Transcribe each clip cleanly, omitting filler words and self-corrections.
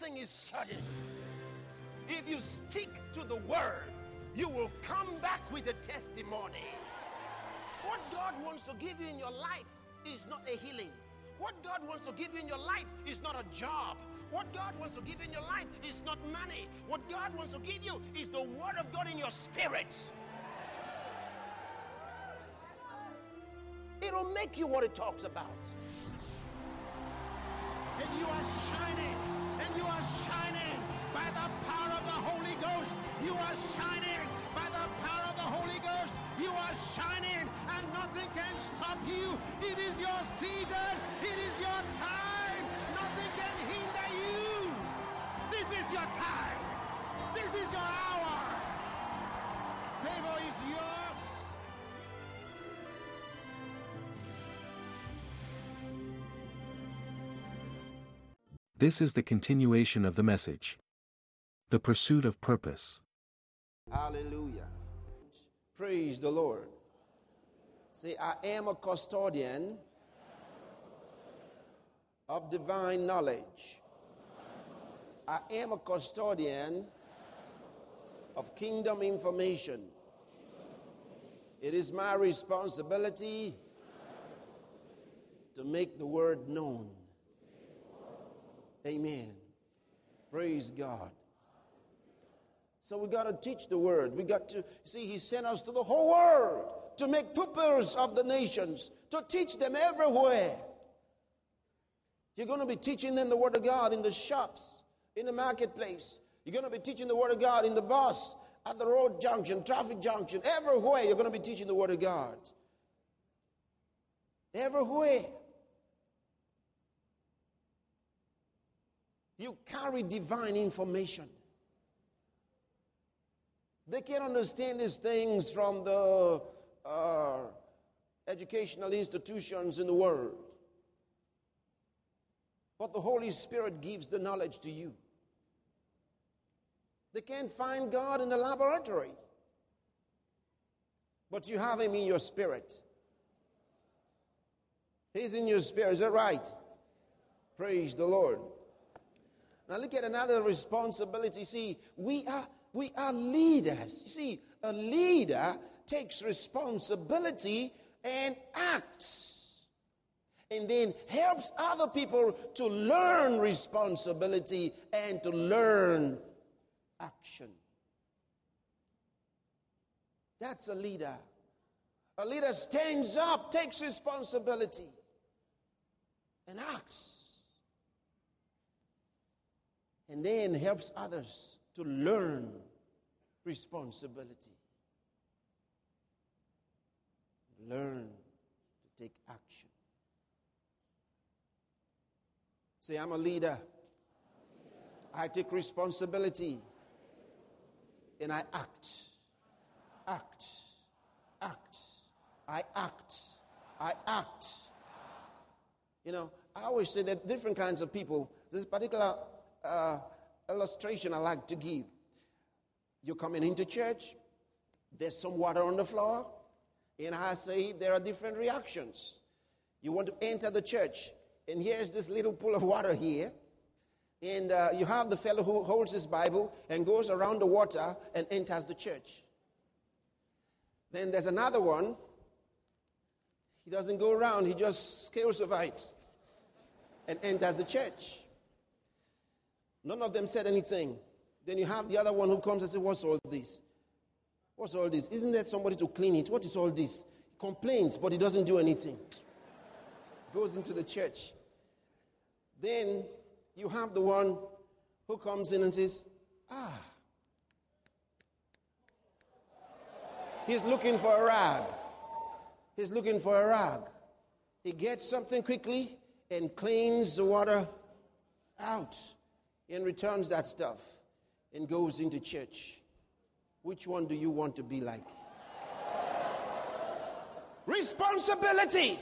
Nothing is sudden. If you stick to the word, you will come back with a testimony. What God wants to give you in your life is not a healing. What God wants to give you in your life is not a job. What God wants to give you in your life is not money. What God wants to give you is the word of God in your spirit. It'll make you what it talks about. And you are shining. And you are shining by the power of the Holy Ghost. You are shining by the power of the Holy Ghost. You are shining and nothing can stop you. It is your season. It is your time. Nothing can hinder you. This is your time. This is your hour. Favor is yours. This is the continuation of the message. The pursuit of purpose. Hallelujah. Praise the Lord. Say, I am a custodian of divine knowledge. I am a custodian of kingdom information. It is my responsibility to make the word known. Amen. Praise God. So we got to teach the word. We got to, see, he sent us to the whole world to make pupils of the nations, to teach them everywhere. You're going to be teaching them the word of God in the shops, in the marketplace. You're going to be teaching the word of God in the bus, at the road junction, traffic junction, everywhere you're going to be teaching the word of God. Everywhere. You carry divine information. They can't understand these things from the educational institutions in the world. But the Holy Spirit gives the knowledge to you. They can't find God in the laboratory. But you have Him in your spirit. He's in your spirit. Is that right? Praise the Lord. Now look at another responsibility. See, we are leaders. You see, a leader takes responsibility and acts. And then helps other people to learn responsibility and to learn action. That's a leader. A leader stands up, takes responsibility, and acts. And then helps others to learn responsibility. Learn to take action. Say, I'm a leader. I take responsibility. And I act. Act. Act. I act. I act. You know, I always say that different kinds of people, this particular illustration I like to give. You're coming into church, there's some water on the floor, and I say there are different reactions. You want to enter the church, and here's this little pool of water here, and you have the fellow who holds his Bible and goes around the water and enters the church. Then there's another one, he doesn't go around, he just scales over it and enters the church. None of them said anything. Then you have the other one who comes and says, what's all this? What's all this? Isn't there somebody to clean it? What is all this? He complains, but he doesn't do anything. Goes into the church. Then you have the one who comes in and says, he's looking for a rag. He's looking for a rag. He gets something quickly and cleans the water out and returns that stuff and goes into church. Which one do you want to be like? Responsibility.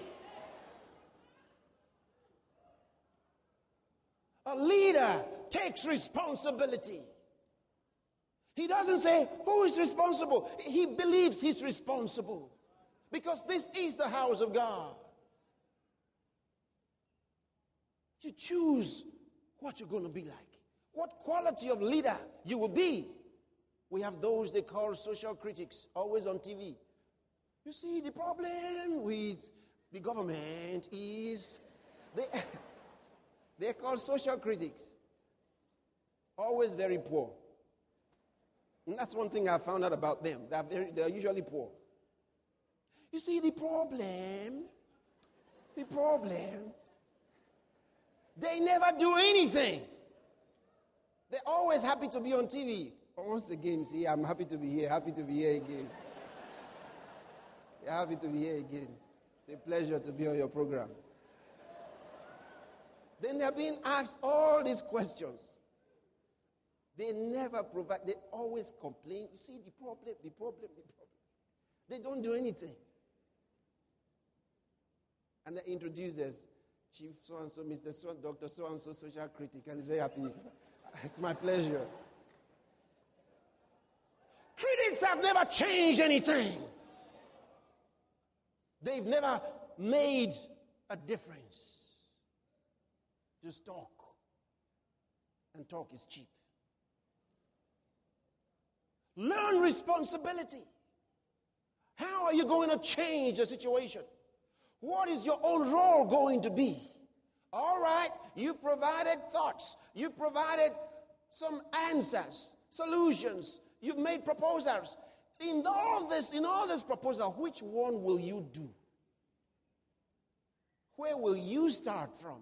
A leader takes responsibility. He doesn't say, who is responsible? He believes he's responsible. Because this is the house of God. You choose what you're going to be like. what quality of leader you will be. We have those they call social critics, always on TV. You see, the problem with the government is they're called social critics. Always very poor. And that's one thing I found out about them. They're usually poor. You see, the problem, they never do anything. They're always happy to be on TV. But once again, see, I'm happy to be here again. You're happy to be here again. It's a pleasure to be on your program. Then they're being asked all these questions. They never provide, they always complain. You see, the problem. They don't do anything. And they introduce us, Chief so-and-so, Mr. So, Dr. So-and-so, social critic, and he's very happy. It's my pleasure. Critics have never changed anything. They've never made a difference. Just talk. And talk is cheap. Learn responsibility. How are you going to change the situation? What is your own role going to be? All right, you provided thoughts. You provided some answers, solutions. You've made proposals. In all this proposal, which one will you do? Where will you start from?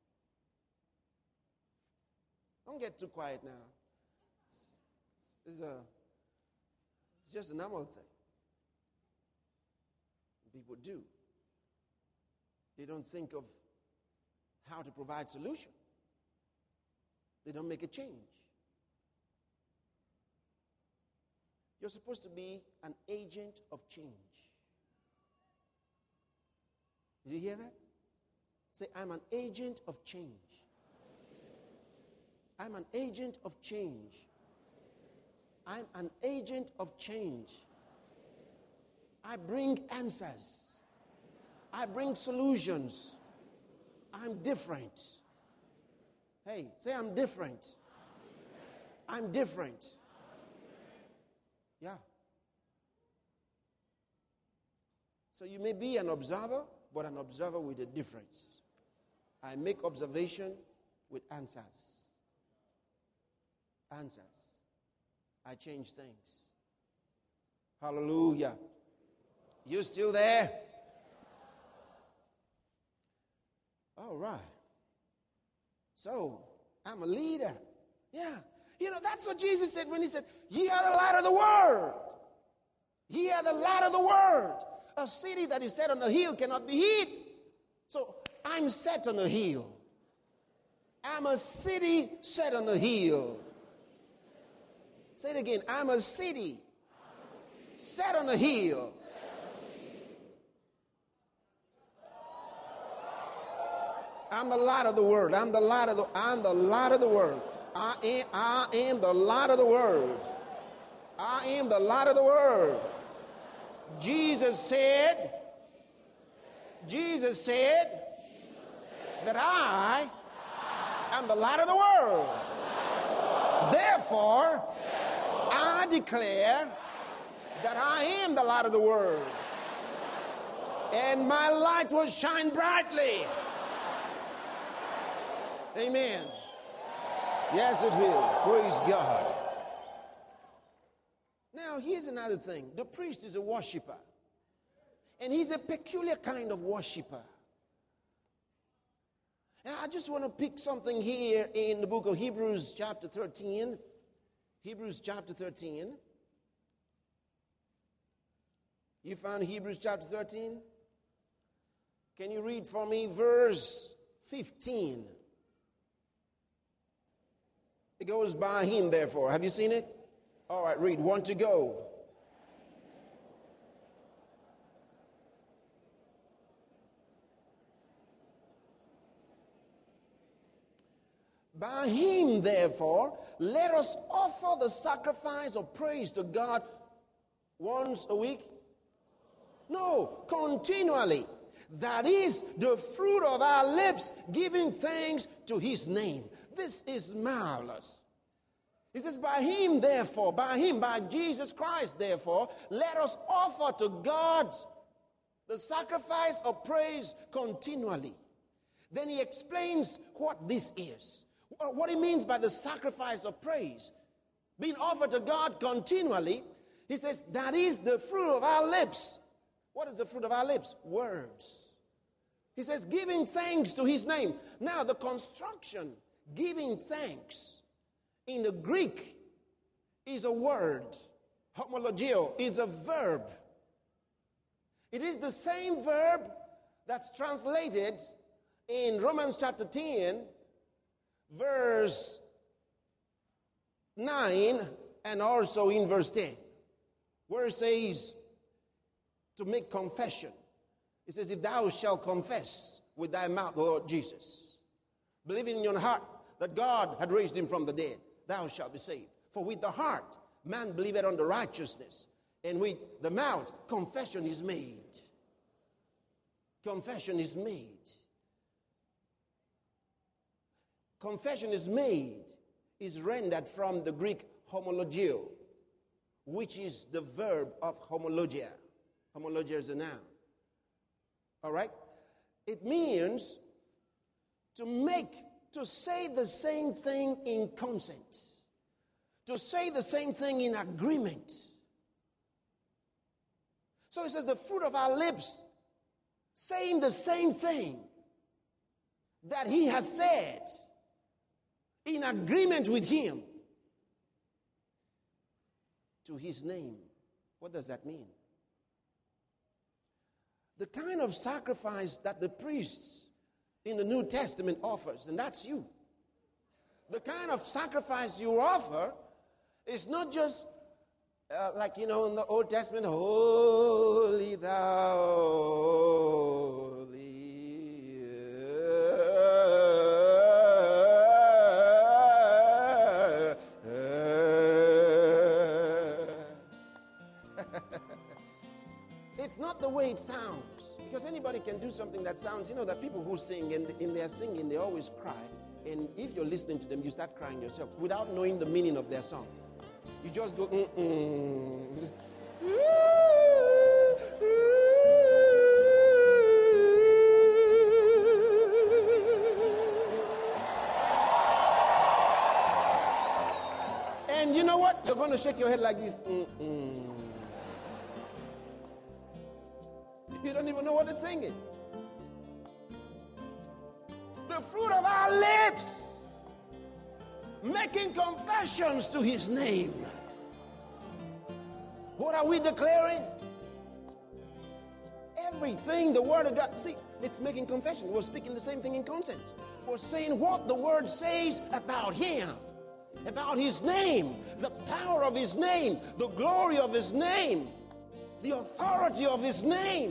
Don't get too quiet now. It's just a normal thing. People do. They don't think of how to provide solution. They don't make a change. You're supposed to be an agent of change. Did you hear that? Say, I'm an agent of change. I'm an agent of change. I'm an agent of change. I bring answers. I bring solutions. I'm different. Hey, say I'm different. I'm different. Yeah. So you may be an observer, but an observer with a difference. I make observation with answers. Answers. I change things. Hallelujah. You still there? All right. So, I'm a leader. Yeah. You know, that's what Jesus said when he said, ye are the light of the world. Ye are the light of the world. A city that is set on a hill cannot be hid. So, I'm set on a hill. I'm a city set on a hill. Say it again. I'm a city set on a hill. I'm the light of the world. I'm the light of the world. I am the light of the world. I am the light of the world. Jesus said that I am the light of the world. Therefore, I declare that I am the light of the world. And my light will shine brightly. Amen. Yes, it will. Praise God. Now, here's another thing. The priest is a worshiper. And he's a peculiar kind of worshiper. And I just want to pick something here in the book of Hebrews chapter 13. Hebrews chapter 13. You found Hebrews chapter 13? Can you read for me verse 15? It goes by him, therefore. Have you seen it? All right, read. 1 to go. By him, therefore, let us offer the sacrifice of praise to God once a week. No, continually. That is the fruit of our lips, giving thanks to his name. This is marvelous. He says, by him, therefore, by Jesus Christ, therefore, let us offer to God the sacrifice of praise continually. Then he explains what this is. What he means by the sacrifice of praise. Being offered to God continually, he says, that is the fruit of our lips. What is the fruit of our lips? Words. He says, giving thanks to his name. Now, the construction, giving thanks, in the Greek is a word. Homologeo is a verb. It is the same verb that's translated in Romans chapter 10, verse 9, and also in verse 10, where it says to make confession. It says, if thou shalt confess with thy mouth the Lord Jesus, believing in your heart that God had raised him from the dead, thou shalt be saved. For with the heart man believeth unto righteousness, and with the mouth confession is made. Confession is made. Confession is made is rendered from the Greek homologeo, which is the verb of homologia. Homologia is a noun. All right? It means to say the same thing in consent, to say the same thing in agreement. So it says the fruit of our lips, saying the same thing that he has said, in agreement with him, to his name. What does that mean? The kind of sacrifice that the priests in the New Testament offers, and that's you. The kind of sacrifice you offer is not just like, in the Old Testament, holy thou, holy. It's not the way it sounds. Because anybody can do something that sounds, that people who sing, and in their singing, they always cry. And if you're listening to them, you start crying yourself without knowing the meaning of their song. You just go, And you know what? You're going to shake your head like this. You don't even know what it's singing. The fruit of our lips, making confessions to his name. What are we declaring? Everything the word of God. See, it's making confession. We're speaking the same thing in consent. We're saying what the word says about him, about his name, the power of his name, the glory of his name, the authority of his name.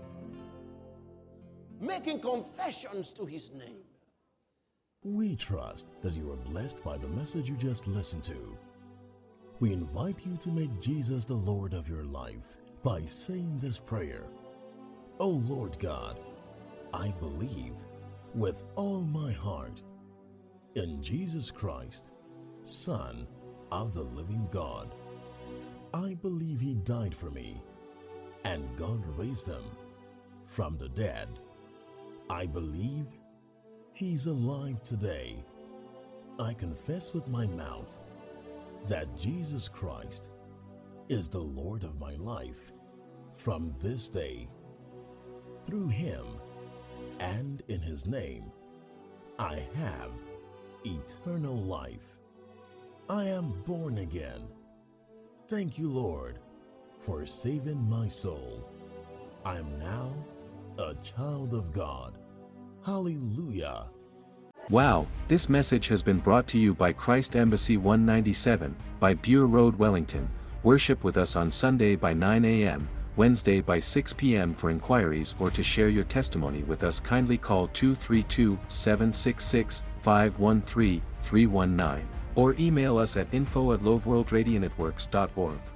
Making confessions to his name. We trust that you are blessed by the message you just listened to. We invite you to make Jesus the Lord of your life by saying this prayer. Oh Lord God, I believe with all my heart in Jesus Christ, Son of the living God. I believe he died for me and God raised him from the dead. I believe he's alive today. I confess with my mouth that Jesus Christ is the Lord of my life from this day. Through him and in his name, I have eternal life. I am born again. Thank you, Lord, for saving my soul. I am now a child of God. Hallelujah. Wow, this message has been brought to you by Christ Embassy 197, by Bure Road, Wellington. Worship with us on Sunday by 9 a.m., Wednesday by 6 p.m. For inquiries or to share your testimony with us, kindly call 232-766-513-319 or email us at info@loveworldradionetworks.org.